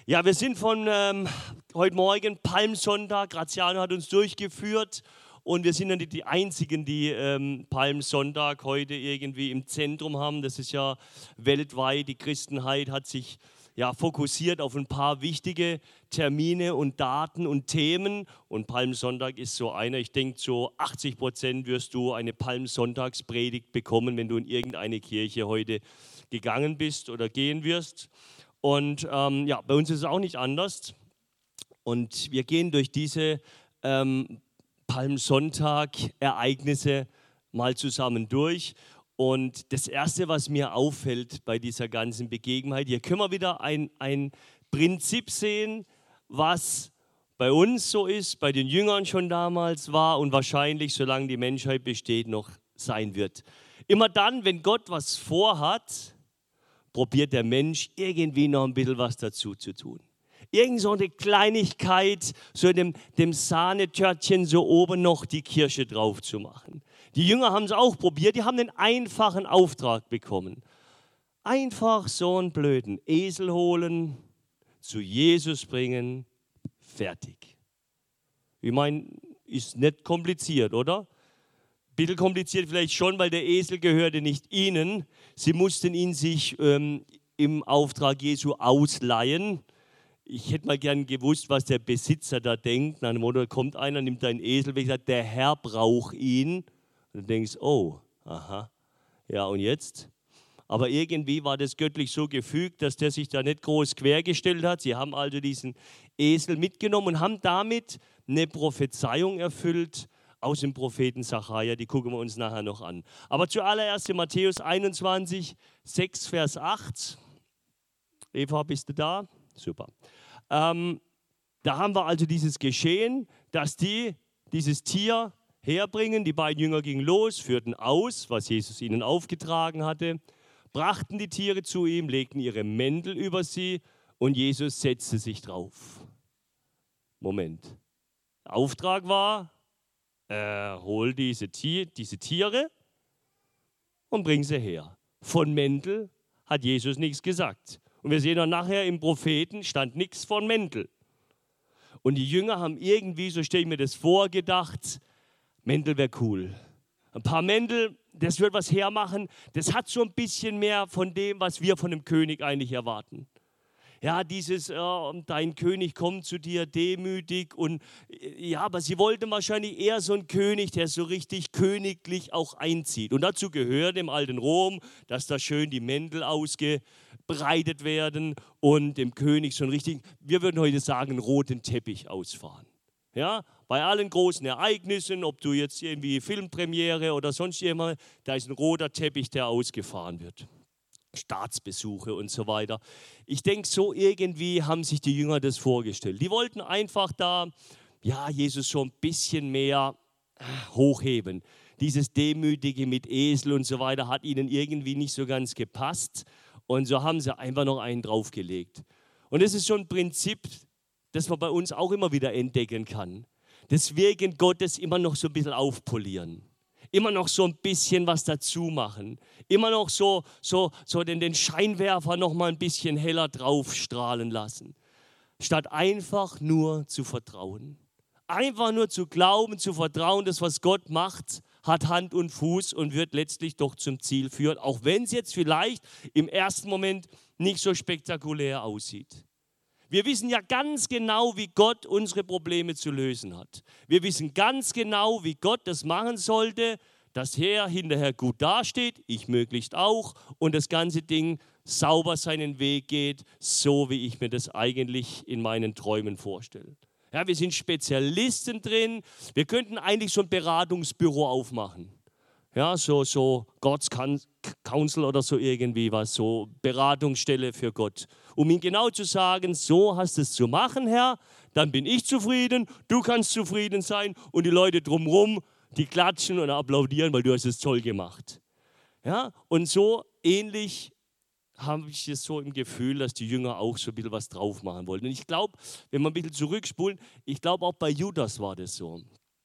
Ja, wir sind von heute Morgen, Palmsonntag, Graziano hat uns durchgeführt und wir sind ja nicht die Einzigen, die Palmsonntag heute irgendwie im Zentrum haben. Das ist ja weltweit, die Christenheit hat sich ja fokussiert auf ein paar wichtige Termine und Daten und Themen und Palmsonntag ist so einer. Ich denke, so 80% wirst du eine Palmsonntagspredigt bekommen, wenn du in irgendeine Kirche heute gegangen bist oder gehen wirst. Und ja, bei uns ist es auch nicht anders. Und wir gehen durch diese Palmsonntag-Ereignisse mal zusammen durch. Und das Erste, was mir auffällt bei dieser ganzen Begebenheit, hier können wir wieder ein Prinzip sehen, was bei uns so ist, bei den Jüngern schon damals war und wahrscheinlich, solange die Menschheit besteht, noch sein wird. Immer dann, wenn Gott was vorhat, probiert der Mensch irgendwie noch ein bisschen was dazu zu tun. Irgend so eine Kleinigkeit, so dem Sahnetörtchen so oben noch die Kirsche drauf zu machen. Die Jünger haben es auch probiert, die haben einen einfachen Auftrag bekommen. Einfach so einen blöden Esel holen, zu Jesus bringen, fertig. Ich meine, ist nicht kompliziert, oder? Ein bisschen kompliziert vielleicht schon, weil der Esel gehörte nicht ihnen. Sie mussten ihn sich im Auftrag Jesu ausleihen. Ich hätte mal gern gewusst, was der Besitzer da denkt. Nach dem Motto, kommt einer, nimmt einen Esel weg, sagt, der Herr braucht ihn. Und du denkst, oh, aha, ja und jetzt? Aber irgendwie war das göttlich so gefügt, dass der sich da nicht groß quergestellt hat. Sie haben also diesen Esel mitgenommen und haben damit eine Prophezeiung erfüllt aus dem Propheten Sacharja. Die gucken wir uns nachher noch an. Aber zuallererst in Matthäus 21, 6, Vers 8. Eva, bist du da? Super. Da haben wir also dieses Geschehen, dass die dieses Tier herbringen. Die beiden Jünger gingen los, führten aus, was Jesus ihnen aufgetragen hatte, brachten die Tiere zu ihm, legten ihre Mäntel über sie und Jesus setzte sich drauf. Moment. Der Auftrag war, hol diese Tiere und bring sie her. Von Mäntel hat Jesus nichts gesagt. Und wir sehen auch nachher im Propheten stand nichts von Mäntel. Und die Jünger haben irgendwie, so stelle ich mir das vor, gedacht, Mäntel wäre cool. Ein paar Mäntel, das wird was hermachen. Das hat so ein bisschen mehr von dem, was wir von dem König eigentlich erwarten. Ja, dieses, dein König kommt zu dir demütig und ja, aber sie wollten wahrscheinlich eher so einen König, der so richtig königlich auch einzieht. Und dazu gehört im alten Rom, dass da schön die Mäntel ausgebreitet werden und dem König so einen richtigen, wir würden heute sagen, roten Teppich ausfahren. Ja, bei allen großen Ereignissen, ob du jetzt irgendwie Filmpremiere oder sonst jemand, da ist ein roter Teppich, der ausgefahren wird. Staatsbesuche und so weiter. Ich denke, so irgendwie haben sich die Jünger das vorgestellt. Die wollten einfach da, ja, Jesus so ein bisschen mehr hochheben. Dieses Demütige mit Esel und so weiter hat ihnen irgendwie nicht so ganz gepasst. Und so haben sie einfach noch einen draufgelegt. Und das ist so ein Prinzip, das man bei uns auch immer wieder entdecken kann. Das Wirken Gottes immer noch so ein bisschen aufpolieren. Immer noch so ein bisschen was dazu machen. Immer noch so den Scheinwerfer noch mal ein bisschen heller drauf strahlen lassen. Statt einfach nur zu vertrauen. Einfach nur zu glauben, zu vertrauen, das, was Gott macht, hat Hand und Fuß und wird letztlich doch zum Ziel führen. Auch wenn es jetzt vielleicht im ersten Moment nicht so spektakulär aussieht. Wir wissen ja ganz genau, wie Gott unsere Probleme zu lösen hat. Wir wissen ganz genau, wie Gott das machen sollte, dass er hinterher gut dasteht, ich möglichst auch, und das ganze Ding sauber seinen Weg geht, so wie ich mir das eigentlich in meinen Träumen vorstelle. Ja, wir sind Spezialisten drin, wir könnten eigentlich so ein Beratungsbüro aufmachen. Ja, so God's Counsel oder so irgendwie was, so Beratungsstelle für Gott. Um ihm genau zu sagen, so hast du es zu machen, Herr, dann bin ich zufrieden, du kannst zufrieden sein und die Leute drumherum, die klatschen und applaudieren, weil du hast es toll gemacht. Ja, und so ähnlich habe ich es so im Gefühl, dass die Jünger auch so ein bisschen was drauf machen wollten. Und ich glaube, wenn wir ein bisschen zurückspulen, ich glaube auch bei Judas war das so.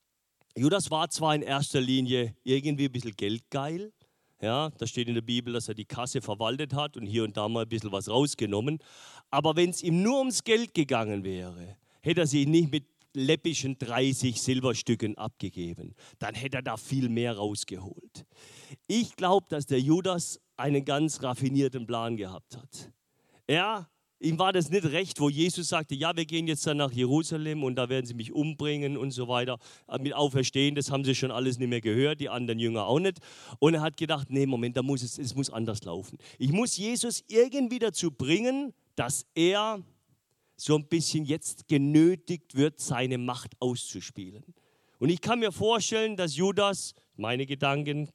Judas war zwar in erster Linie irgendwie ein bisschen geldgeil, ja, da steht in der Bibel, dass er die Kasse verwaltet hat und hier und da mal ein bisschen was rausgenommen, Aber wenn es ihm nur ums Geld gegangen wäre, hätte er sich nicht mit läppischen 30 Silberstücken abgegeben. Dann hätte er da viel mehr rausgeholt. Ich glaube, dass der Judas einen ganz raffinierten Plan gehabt hat. Ihm war das nicht recht, wo Jesus sagte, ja, wir gehen jetzt dann nach Jerusalem und da werden sie mich umbringen und so weiter. Mit Auferstehen, das haben sie schon alles nicht mehr gehört, die anderen Jünger auch nicht. Und er hat gedacht, nee, Moment, es muss anders laufen. Ich muss Jesus irgendwie dazu bringen, dass er so ein bisschen jetzt genötigt wird, seine Macht auszuspielen. Und ich kann mir vorstellen, dass Judas, meine Gedanken,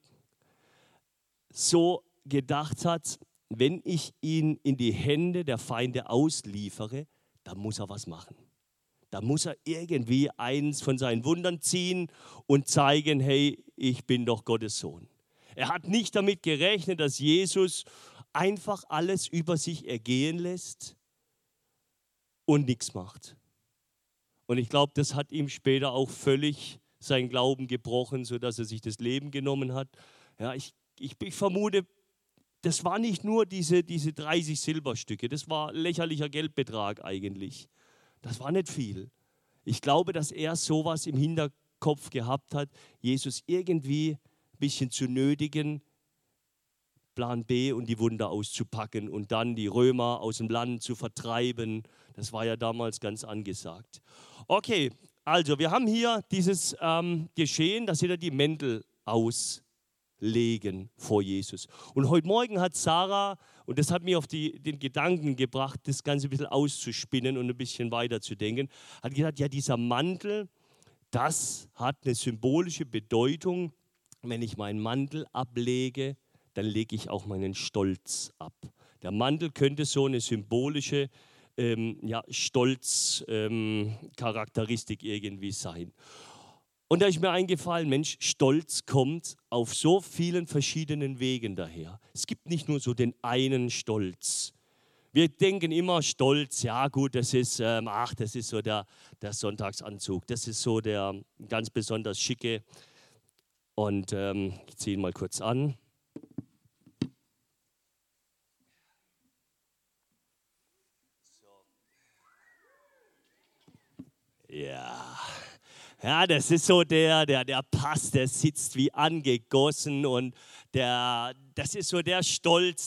so gedacht hat, wenn ich ihn in die Hände der Feinde ausliefere, dann muss er was machen. Da muss er irgendwie eins von seinen Wundern ziehen und zeigen, hey, ich bin doch Gottes Sohn. Er hat nicht damit gerechnet, dass Jesus einfach alles über sich ergehen lässt und nichts macht. Und ich glaube, das hat ihm später auch völlig seinen Glauben gebrochen, sodass er sich das Leben genommen hat. Ja, ich vermute, das war nicht nur diese 30 Silberstücke, das war ein lächerlicher Geldbetrag eigentlich. Das war nicht viel. Ich glaube, dass er sowas im Hinterkopf gehabt hat, Jesus irgendwie ein bisschen zu nötigen, Plan B und die Wunder auszupacken und dann die Römer aus dem Land zu vertreiben. Das war ja damals ganz angesagt. Okay, also wir haben hier dieses Geschehen, dass jeder die Mäntel auslegen vor Jesus. Und heute Morgen hat Sarah, und das hat mich auf den Gedanken gebracht, das Ganze ein bisschen auszuspinnen und ein bisschen weiterzudenken, hat gesagt, ja, dieser Mantel, das hat eine symbolische Bedeutung. Wenn ich meinen Mantel ablege, dann lege ich auch meinen Stolz ab. Der Mantel könnte so eine symbolische Stolz-Charakteristik irgendwie sein. Und da ist mir eingefallen, Mensch, Stolz kommt auf so vielen verschiedenen Wegen daher. Es gibt nicht nur so den einen Stolz. Wir denken immer, Stolz, ja gut, das ist so der Sonntagsanzug. Das ist so der ganz besonders schicke. Und ich ziehe ihn mal kurz an. Ja, das ist so der passt, der sitzt wie angegossen und das ist so der Stolz,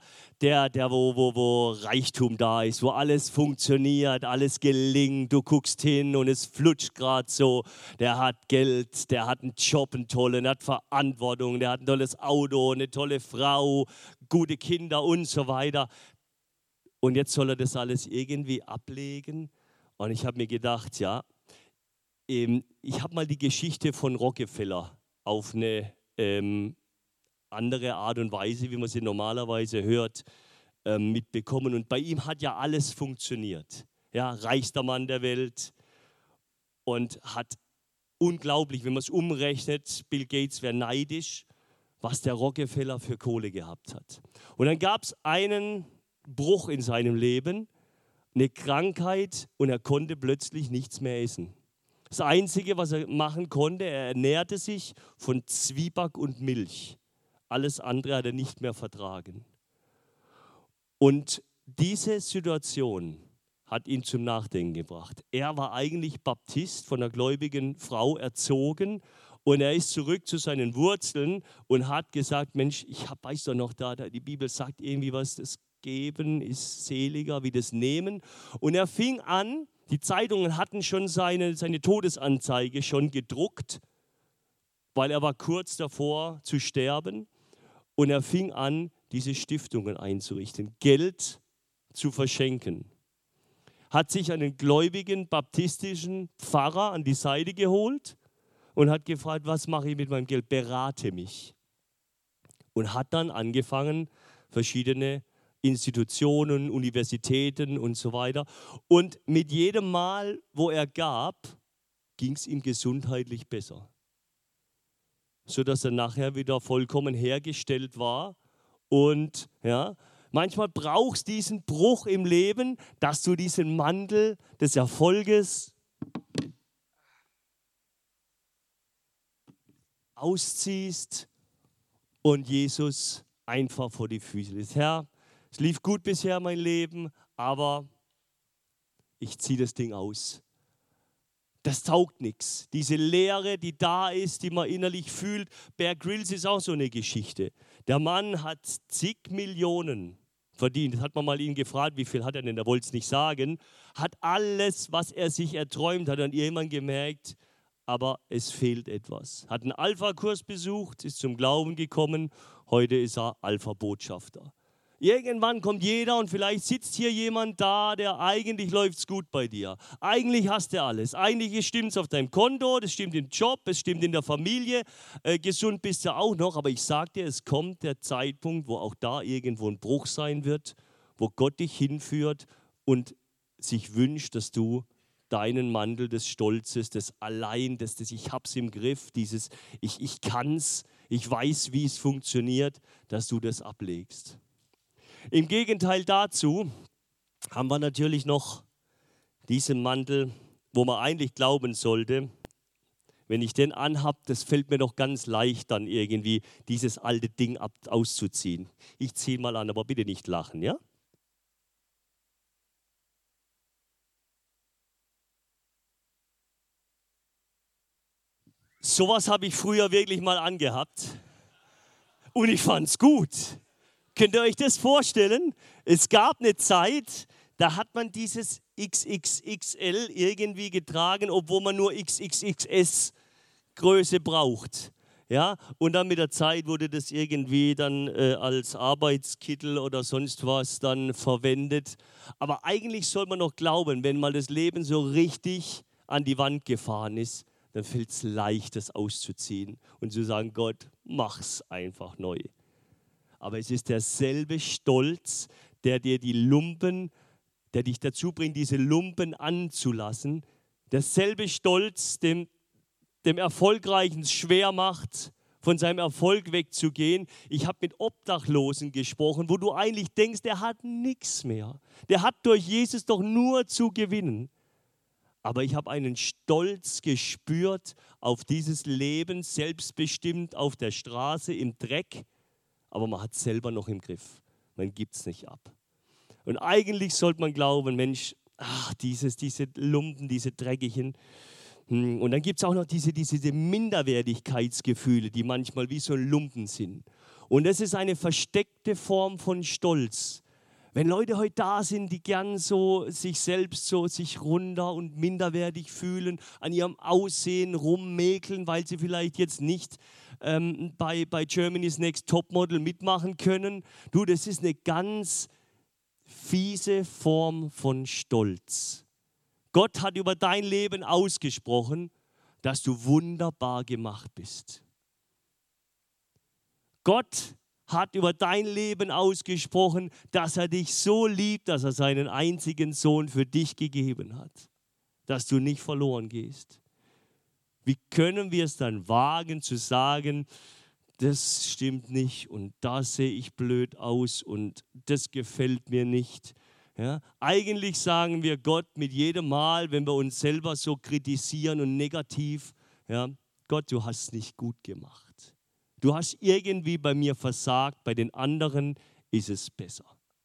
wo Reichtum da ist, wo alles funktioniert, alles gelingt, du guckst hin und es flutscht gerade so, der hat Geld, der hat einen Job, einen tollen, der hat Verantwortung, der hat ein tolles Auto, eine tolle Frau, gute Kinder und so weiter. Und jetzt soll er das alles irgendwie ablegen. Und ich habe mir gedacht, ja, ich habe mal die Geschichte von Rockefeller auf eine andere Art und Weise, wie man sie normalerweise hört, mitbekommen. Und bei ihm hat ja alles funktioniert. Ja, reichster Mann der Welt und hat unglaublich, wenn man es umrechnet, Bill Gates wäre neidisch, was der Rockefeller für Kohle gehabt hat. Und dann gab es einen Bruch in seinem Leben, eine Krankheit und er konnte plötzlich nichts mehr essen. Das Einzige, was er machen konnte, er ernährte sich von Zwieback und Milch. Alles andere hat er nicht mehr vertragen. Und diese Situation hat ihn zum Nachdenken gebracht. Er war eigentlich Baptist, von einer gläubigen Frau erzogen und er ist zurück zu seinen Wurzeln und hat gesagt, Mensch, weiß doch noch, die Bibel sagt irgendwie was, das Geben ist seliger wie das Nehmen. Und er fing an, die Zeitungen hatten schon seine Todesanzeige schon gedruckt, weil er war kurz davor zu sterben. Und er fing an, diese Stiftungen einzurichten, Geld zu verschenken. Hat sich einen gläubigen baptistischen Pfarrer an die Seite geholt und hat gefragt, was mache ich mit meinem Geld? Berate mich. Und hat dann angefangen, verschiedene Institutionen, Universitäten und so weiter. Und mit jedem Mal, wo er gab, ging es ihm gesundheitlich besser. Sodass er nachher wieder vollkommen hergestellt war. Und ja, manchmal brauchst du diesen Bruch im Leben, dass du diesen Mantel des Erfolges ausziehst und Jesus einfach vor die Füße lässt. Herr, es lief gut bisher mein Leben, aber ich ziehe das Ding aus. Das taugt nichts. Diese Leere, die da ist, die man innerlich fühlt. Bear Grylls ist auch so eine Geschichte. Der Mann hat zig Millionen verdient. Das hat man mal ihn gefragt, wie viel hat er denn? Er wollte es nicht sagen. Hat alles, was er sich erträumt hat, und irgendwann gemerkt, aber es fehlt etwas. Hat einen Alpha-Kurs besucht, ist zum Glauben gekommen. Heute ist er Alpha-Botschafter. Irgendwann kommt jeder und vielleicht sitzt hier jemand da, der eigentlich läuft es gut bei dir. Eigentlich hast du alles. Eigentlich stimmt es auf deinem Konto, das stimmt im Job, es stimmt in der Familie. Gesund bist du auch noch, aber ich sage dir, es kommt der Zeitpunkt, wo auch da irgendwo ein Bruch sein wird, wo Gott dich hinführt und sich wünscht, dass du deinen Mantel des Stolzes, des Allein, des ich hab's im Griff, dieses ich kann's, ich weiß, wie es funktioniert, dass du das ablegst. Im Gegenteil dazu haben wir natürlich noch diesen Mantel, wo man eigentlich glauben sollte, wenn ich den anhab, das fällt mir doch ganz leicht dann irgendwie, dieses alte Ding auszuziehen. Ich ziehe mal an, aber bitte nicht lachen, ja? Sowas habe ich früher wirklich mal angehabt und ich fand's gut. Könnt ihr euch das vorstellen? Es gab eine Zeit, da hat man dieses XXXL irgendwie getragen, obwohl man nur XXXS Größe braucht. Ja? Und dann mit der Zeit wurde das irgendwie dann als Arbeitskittel oder sonst was dann verwendet. Aber eigentlich soll man noch glauben, wenn mal das Leben so richtig an die Wand gefahren ist, dann fällt es leicht, das auszuziehen und zu sagen, Gott, mach's einfach neu. Aber es ist derselbe Stolz, der dir die Lumpen, der dich dazu bringt, diese Lumpen anzulassen. Derselbe Stolz, dem Erfolgreichen es schwer macht, von seinem Erfolg wegzugehen. Ich habe mit Obdachlosen gesprochen, wo du eigentlich denkst, der hat nichts mehr. Der hat durch Jesus doch nur zu gewinnen. Aber ich habe einen Stolz gespürt auf dieses Leben, selbstbestimmt auf der Straße, im Dreck. Aber man hat es selber noch im Griff. Man gibt es nicht ab. Und eigentlich sollte man glauben, Mensch, diese Lumpen, diese dreckigen. Und dann gibt es auch noch diese Minderwertigkeitsgefühle, die manchmal wie so Lumpen sind. Und das ist eine versteckte Form von Stolz. Wenn Leute heute da sind, die gern so sich selbst so sich runter und minderwertig fühlen, an ihrem Aussehen rummäkeln, weil sie vielleicht jetzt nicht bei Germany's Next Topmodel mitmachen können. Du, das ist eine ganz fiese Form von Stolz. Gott hat über dein Leben ausgesprochen, dass du wunderbar gemacht bist. Gott hat über dein Leben ausgesprochen, dass er dich so liebt, dass er seinen einzigen Sohn für dich gegeben hat, dass du nicht verloren gehst. Wie können wir es dann wagen zu sagen, das stimmt nicht und da sehe ich blöd aus und das gefällt mir nicht. Ja? Eigentlich sagen wir Gott mit jedem Mal, wenn wir uns selber so kritisieren und negativ, ja, Gott, du hast es nicht gut gemacht. Du hast irgendwie bei mir versagt, bei den anderen ist es besser.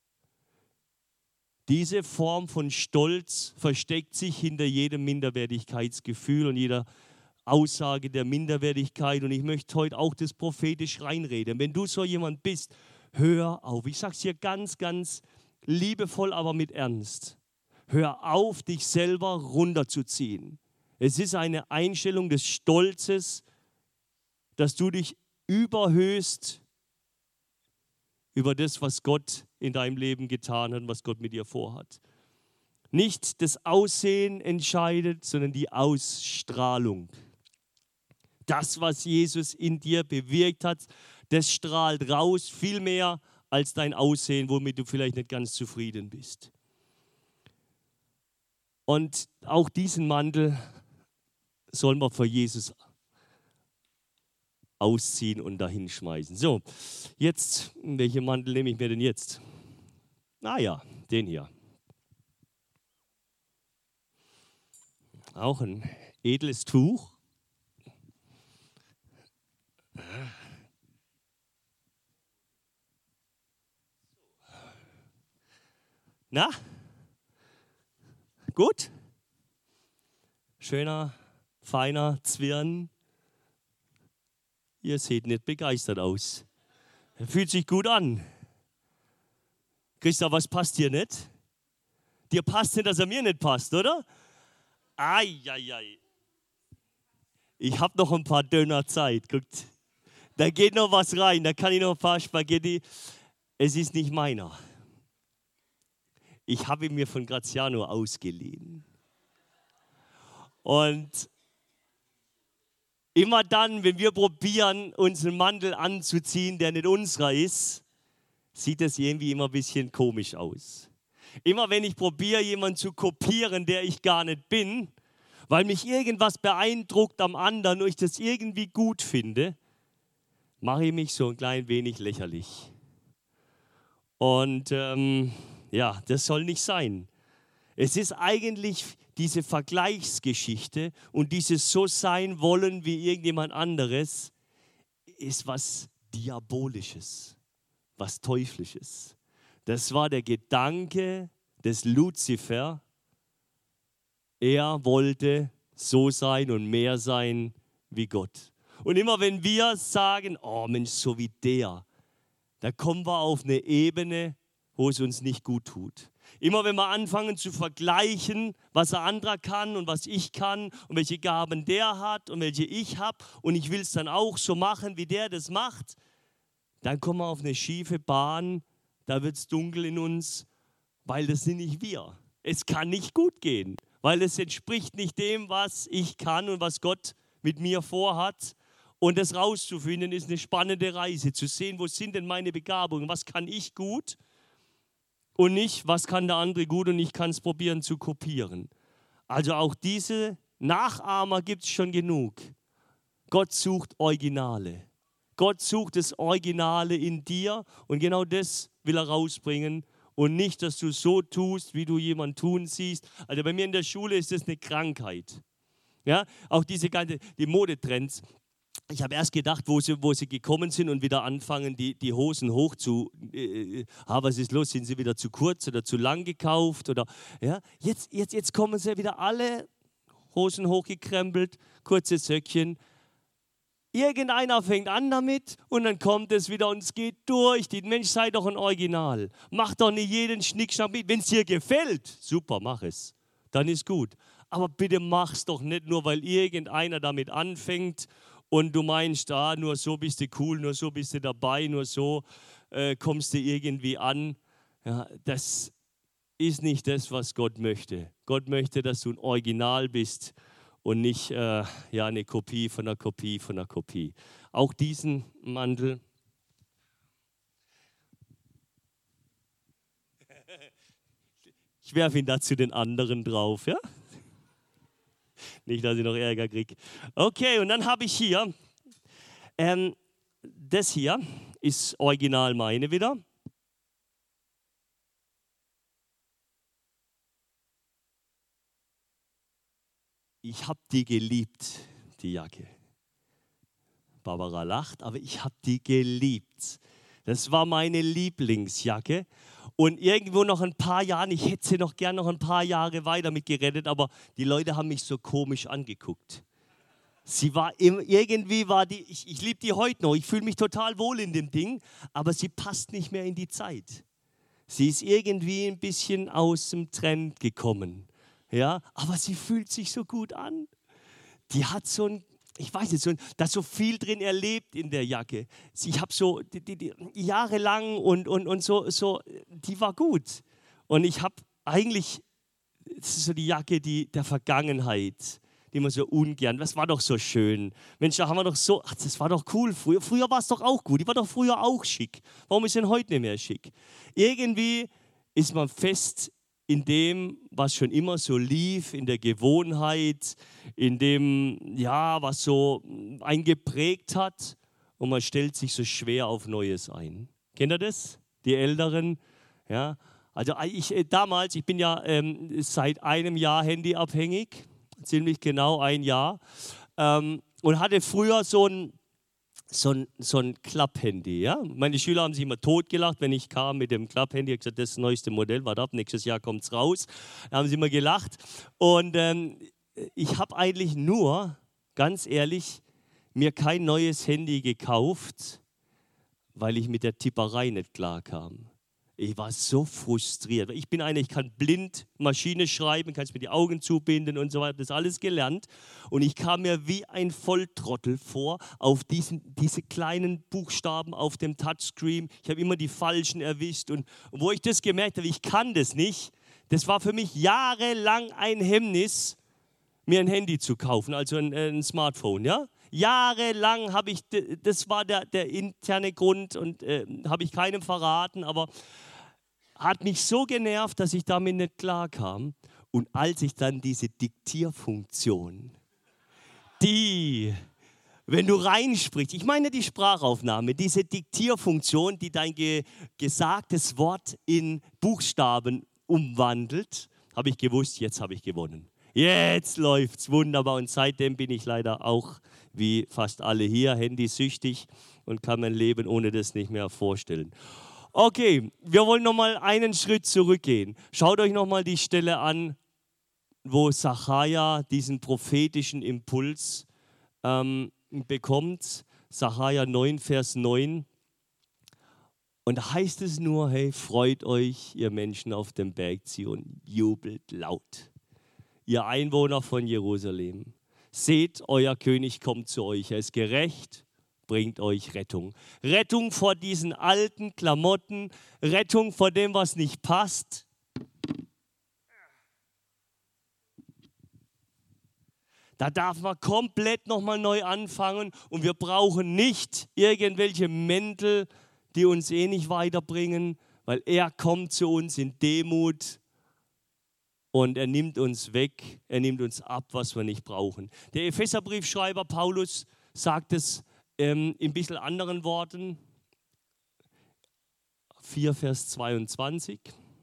Diese Form von Stolz versteckt sich hinter jedem Minderwertigkeitsgefühl und jeder Aussage der Minderwertigkeit. Und ich möchte heute auch das prophetisch reinreden. Wenn du so jemand bist, hör auf. Ich sage es dir ganz, ganz liebevoll, aber mit Ernst. Hör auf, dich selber runterzuziehen. Es ist eine Einstellung des Stolzes, dass du dich überhöhst über das, was Gott in deinem Leben getan hat, was Gott mit dir vorhat. Nicht das Aussehen entscheidet, sondern die Ausstrahlung. Das, was Jesus in dir bewirkt hat, das strahlt raus, viel mehr als dein Aussehen, womit du vielleicht nicht ganz zufrieden bist. Und auch diesen Mantel sollen wir vor Jesus ausziehen und dahin schmeißen. So, jetzt, welchen Mantel nehme ich mir denn jetzt? Ja, den hier. Auch ein edles Tuch. Na, Gut? Schöner, feiner Zwirn. Ihr seht nicht begeistert aus. Er fühlt sich gut an. Christa, was passt dir nicht? Dir passt nicht, dass er mir nicht passt, oder? Ai. Ich habe noch ein paar Döner Zeit. Guckt. Da geht noch was rein. Da kann ich noch ein paar Spaghetti. Es ist nicht meiner. Ich habe ihn mir von Graziano ausgeliehen. Und immer dann, wenn wir probieren, unseren Mantel anzuziehen, der nicht unserer ist, sieht das irgendwie immer ein bisschen komisch aus. Immer wenn ich probiere, jemanden zu kopieren, der ich gar nicht bin, weil mich irgendwas beeindruckt am anderen und ich das irgendwie gut finde, mache ich mich so ein klein wenig lächerlich. Und ja, das soll nicht sein. Es ist eigentlich diese Vergleichsgeschichte und dieses so sein wollen wie irgendjemand anderes, ist was Diabolisches, was Teuflisches. Das war der Gedanke des Luzifer. Er wollte so sein und mehr sein wie Gott. Und immer wenn wir sagen, oh Mensch, so wie der, da kommen wir auf eine Ebene, wo es uns nicht gut tut. Immer wenn wir anfangen zu vergleichen, was ein anderer kann und was ich kann und welche Gaben der hat und welche ich habe und ich will es dann auch so machen, wie der das macht, dann kommen wir auf eine schiefe Bahn, da wird es dunkel in uns, weil das sind nicht wir. Es kann nicht gut gehen, weil es entspricht nicht dem, was ich kann und was Gott mit mir vorhat. Und das rauszufinden ist eine spannende Reise, zu sehen, wo sind denn meine Begabungen, was kann ich gut und nicht, was kann der andere gut und ich kann es probieren zu kopieren. Also auch diese Nachahmer gibt es schon genug. Gott sucht Originale. Gott sucht das Originale in dir und genau das will er rausbringen und nicht, dass du so tust, wie du jemanden tun siehst. Also bei mir in der Schule ist das eine Krankheit. Ja, auch die Modetrends. Ich habe erst gedacht, wo sie gekommen sind und wieder anfangen, die Hosen hoch zu, was ist los, sind sie wieder zu kurz oder zu lang gekauft? Oder, ja? Jetzt kommen sie wieder alle, Hosen hochgekrempelt, kurze Söckchen. Irgendeiner fängt an damit und dann kommt es wieder und es geht durch. Mensch, sei doch ein Original. Mach doch nicht jeden Schnickschnack mit. Wenn es dir gefällt, super, mach es. Dann ist gut. Aber bitte mach's doch nicht nur, weil irgendeiner damit anfängt und du meinst, nur so bist du cool, nur so bist du dabei, nur so kommst du irgendwie an. Ja, das ist nicht das, was Gott möchte. Gott möchte, dass du ein Original bist und nicht eine Kopie von einer Kopie von einer Kopie. Auch diesen Mantel. Ich werfe ihn dazu den anderen drauf, ja? Nicht, dass ich noch Ärger kriege. Okay, und dann habe ich hier, das hier ist original meine wieder. Ich habe die geliebt, die Jacke. Barbara lacht, aber ich habe die geliebt. Das war meine Lieblingsjacke. Und irgendwo noch ein paar Jahre, ich hätte sie noch gern noch ein paar Jahre weiter mit gerettet, aber die Leute haben mich so komisch angeguckt. Ich liebe die heute noch, ich fühle mich total wohl in dem Ding, aber sie passt nicht mehr in die Zeit. Sie ist irgendwie ein bisschen aus dem Trend gekommen. Ja, aber sie fühlt sich so gut an. Die hat so ein, ich weiß nicht, da ist so viel drin erlebt in der Jacke. Ich habe so die jahrelang und so, die war gut. Und ich habe eigentlich, das ist so die Jacke der Vergangenheit, die man so ungern, das war doch so schön. Mensch, da haben wir doch so, das war doch cool früher. Früher war es doch auch gut, die war doch früher auch schick. Warum ist denn heute nicht mehr schick? Irgendwie ist man fest in dem, was schon immer so lief, in der Gewohnheit, in dem, ja, was so einen geprägt hat und man stellt sich so schwer auf Neues ein. Kennt ihr das? Die Älteren? Ja, also ich bin ja seit einem Jahr handyabhängig, ziemlich genau ein Jahr, und hatte früher so ein so ein Klapphandy. Ja? Meine Schüler haben sich immer totgelacht, wenn ich kam mit dem Klapphandy. Ich habe gesagt, das ist das neueste Modell, warte ab, nächstes Jahr kommt es raus. Da haben sie immer gelacht. Und ich habe eigentlich nur, ganz ehrlich, mir kein neues Handy gekauft, weil ich mit der Tipperei nicht klarkam. Ich war so frustriert. Ich bin einer, ich kann blind Maschine schreiben, kann mir die Augen zubinden und so weiter. Das alles gelernt. Und ich kam mir wie ein Volltrottel vor auf diese kleinen Buchstaben auf dem Touchscreen. Ich habe immer die falschen erwischt. Und wo ich das gemerkt habe, ich kann das nicht, das war für mich jahrelang ein Hemmnis, mir ein Handy zu kaufen, also ein Smartphone. Ja? Jahrelang habe ich, das war der interne Grund und habe ich keinem verraten, aber hat mich so genervt, dass ich damit nicht klarkam. Und als ich dann diese Diktierfunktion, wenn du reinsprichst, ich meine die Sprachaufnahme, diese Diktierfunktion, die dein gesagtes Wort in Buchstaben umwandelt, habe ich gewusst, jetzt habe ich gewonnen. Jetzt läuft's wunderbar und seitdem bin ich leider auch, wie fast alle hier, handysüchtig und kann mein Leben ohne das nicht mehr vorstellen. Okay, wir wollen nochmal einen Schritt zurückgehen. Schaut euch nochmal die Stelle an, wo Sacharja diesen prophetischen Impuls bekommt. Sacharja 9, Vers 9. Und da heißt es nur, hey, freut euch, ihr Menschen auf dem Berg Zion, jubelt laut. Ihr Einwohner von Jerusalem, seht, euer König kommt zu euch, er ist gerecht, bringt euch Rettung. Rettung vor diesen alten Klamotten, Rettung vor dem, was nicht passt. Da darf man komplett nochmal neu anfangen und wir brauchen nicht irgendwelche Mäntel, die uns eh nicht weiterbringen, weil er kommt zu uns in Demut und er nimmt uns weg, er nimmt uns ab, was wir nicht brauchen. Der Epheserbriefschreiber Paulus sagt es in ein bisschen anderen Worten, 4 Vers 22.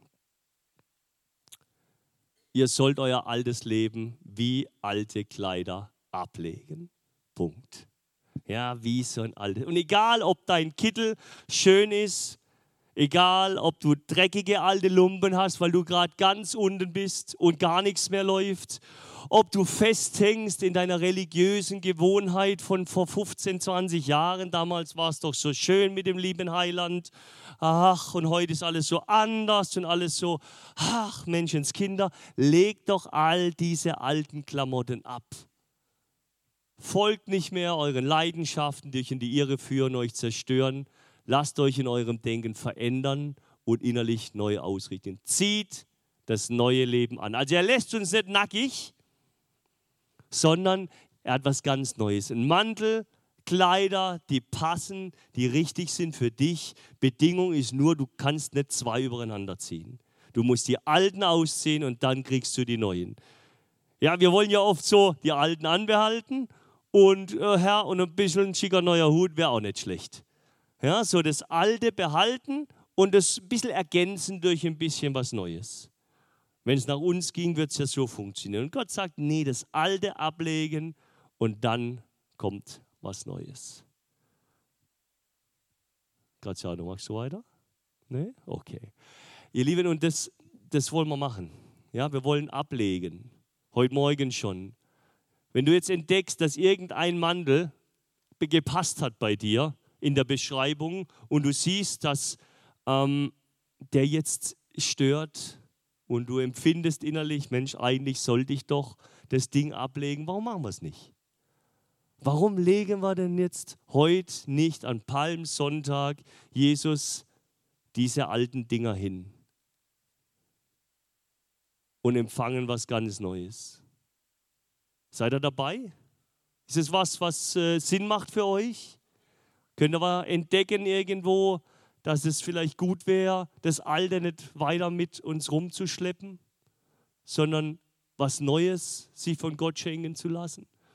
Ihr sollt euer altes Leben wie alte Kleider ablegen. Punkt. Ja, wie so ein altes. Und egal, ob dein Kittel schön ist, egal, ob du dreckige alte Lumpen hast, weil du gerade ganz unten bist und gar nichts mehr läuft, ob du festhängst in deiner religiösen Gewohnheit von vor 15, 20 Jahren. Damals war es doch so schön mit dem lieben Heiland. Ach, und heute ist alles so anders und alles so, ach, Menschenskinder, legt doch all diese alten Klamotten ab. Folgt nicht mehr euren Leidenschaften, die euch in die Irre führen, euch zerstören. Lasst euch in eurem Denken verändern und innerlich neu ausrichten. Zieht das neue Leben an. Also er lässt uns nicht nackig, sondern er hat was ganz Neues. Ein Mantel, Kleider, die passen, die richtig sind für dich. Bedingung ist nur, du kannst nicht zwei übereinander ziehen. Du musst die alten ausziehen und dann kriegst du die neuen. Ja, wir wollen ja oft so die alten anbehalten und Herr, und ein bisschen ein schicker neuer Hut wäre auch nicht schlecht. Ja, so das Alte behalten und das ein bisschen ergänzen durch ein bisschen was Neues. Wenn es nach uns ging, wird es ja so funktionieren. Und Gott sagt, nee, das Alte ablegen und dann kommt was Neues. Graziano, magst du weiter? Nee? Okay. Ihr Lieben, und das wollen wir machen. Ja, wir wollen ablegen. Heute Morgen schon. Wenn du jetzt entdeckst, dass irgendein Mantel gepasst hat bei dir in der Beschreibung und du siehst, dass der jetzt stört und du empfindest innerlich, Mensch, eigentlich sollte ich doch das Ding ablegen. Warum machen wir es nicht? Warum legen wir denn jetzt heute nicht an Palmsonntag Jesus diese alten Dinger hin und empfangen was ganz Neues? Seid ihr dabei? Ist es was Sinn macht für euch? Könnt ihr aber entdecken irgendwo, dass es vielleicht gut wäre, das Alte nicht weiter mit uns rumzuschleppen, sondern was Neues sich von Gott schenken zu lassen?